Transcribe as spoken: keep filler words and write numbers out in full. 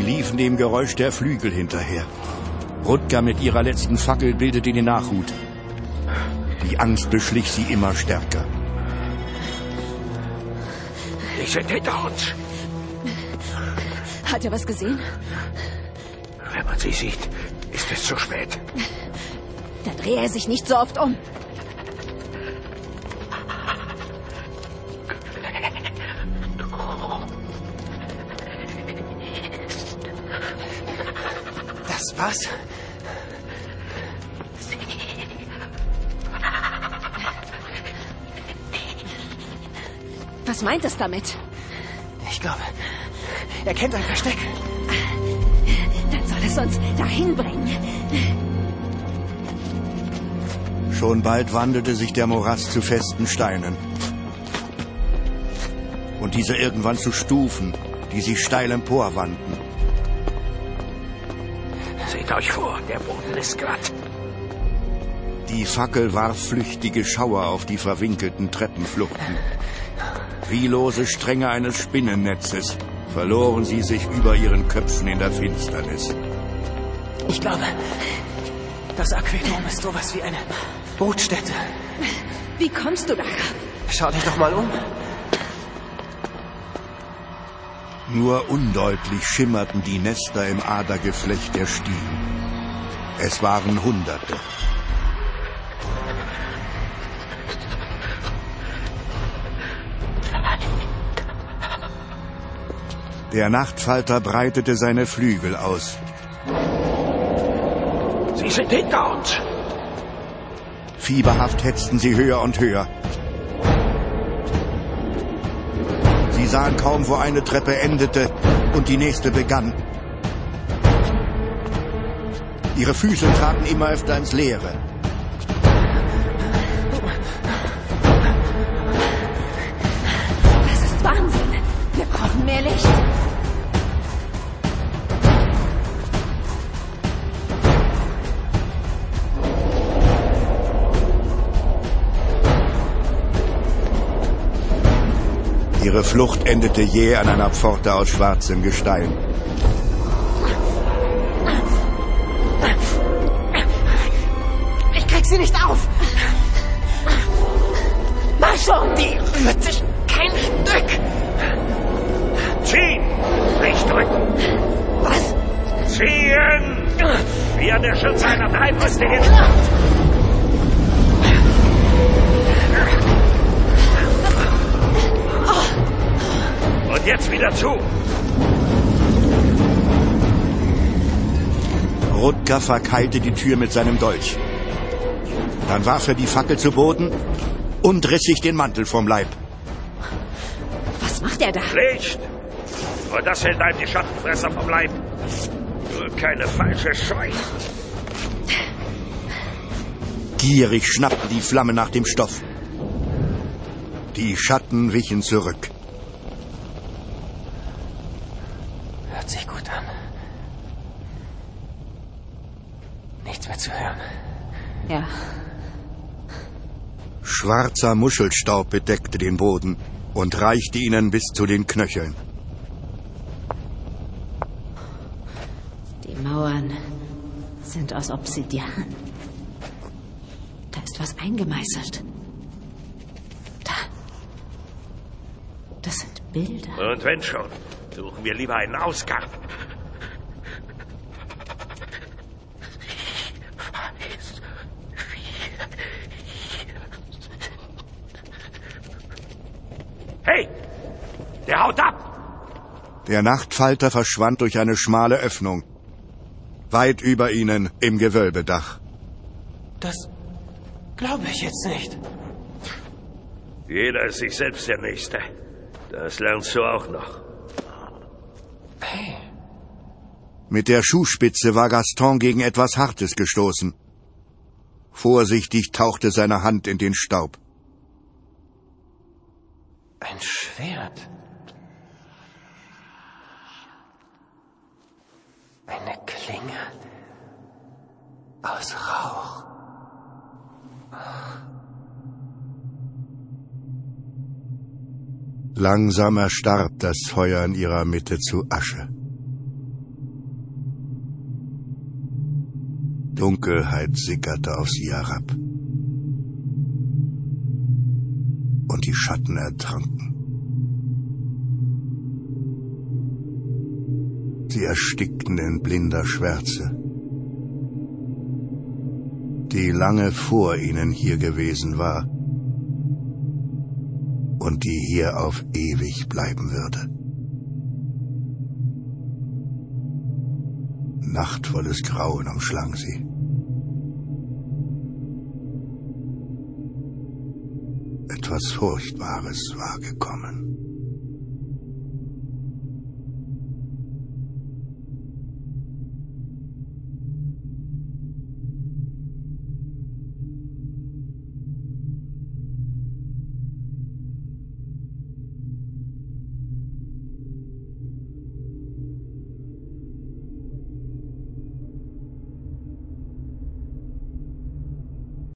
liefen dem Geräusch der Flügel hinterher. Rutger mit ihrer letzten Fackel bildete den Nachhut. Die Angst beschlich sie immer stärker. Die sind hinter uns. Hat er was gesehen? Wenn man sie sieht, ist es zu spät. Dann drehe er sich nicht so oft um. Das was? Was meint es damit? Ich glaube, er kennt ein Versteck. Dann soll es uns dahin bringen. Schon bald wandelte sich der Morast zu festen Steinen. Und diese irgendwann zu Stufen, die sich steil emporwanden. Seht euch vor, der Boden ist glatt. Die Fackel warf flüchtige Schauer auf die verwinkelten Treppenfluchten. Wie lose Stränge eines Spinnennetzes verloren sie sich über ihren Köpfen in der Finsternis. Ich glaube, das Aquäduum ist sowas wie eine Brutstätte. Wie kommst du da? Schau dich doch mal um. Nur undeutlich schimmerten die Nester im Adergeflecht der Stiegen. Es waren Hunderte. Der Nachtfalter breitete seine Flügel aus. Sie sind hinter uns. Fieberhaft hetzten sie höher und höher. Sie sahen kaum, wo eine Treppe endete und die nächste begann. Ihre Füße traten immer öfter ins Leere. Das ist Wahnsinn. Wir brauchen mehr Licht. Ihre Flucht endete jäh an einer Pforte aus schwarzem Gestein. Ich krieg sie nicht auf. Mach schon! Die rührt sich kein Stück. Ziehen! Nicht drücken! Was? Ziehen! Wir der Schutz einer dreibrüstigen. Und jetzt wieder zu! Rutger verkeilte die Tür mit seinem Dolch. Dann warf er die Fackel zu Boden und riss sich den Mantel vom Leib. Was macht er da? Licht! Und das hält einem die Schattenfresser vom Leib. Nur keine falsche Scheu. Gierig schnappten die Flammen nach dem Stoff. Die Schatten wichen zurück. Hört sich gut an. Nichts mehr zu hören. Ja. Schwarzer Muschelstaub bedeckte den Boden und reichte ihnen bis zu den Knöcheln. Die Mauern sind aus Obsidian. Da ist was eingemeißelt. Da. Das sind Bilder. Und wenn schon, suchen wir lieber einen Ausgang. Hey! Der haut ab! Der Nachtfalter verschwand durch eine schmale Öffnung. Weit über ihnen im Gewölbedach. Das glaube ich jetzt nicht. Jeder ist sich selbst der Nächste. Das lernst du auch noch. Hey. Mit der Schuhspitze war Gaston gegen etwas Hartes gestoßen. Vorsichtig tauchte seine Hand in den Staub. Ein Schwert. Eine Klinge aus Rauch. Langsam erstarb das Feuer in ihrer Mitte zu Asche. Dunkelheit sickerte auf sie herab. Und die Schatten ertranken. Sie erstickten in blinder Schwärze, die lange vor ihnen hier gewesen war und die hier auf ewig bleiben würde. Nachtvolles Grauen umschlang sie. Etwas Furchtbares war gekommen.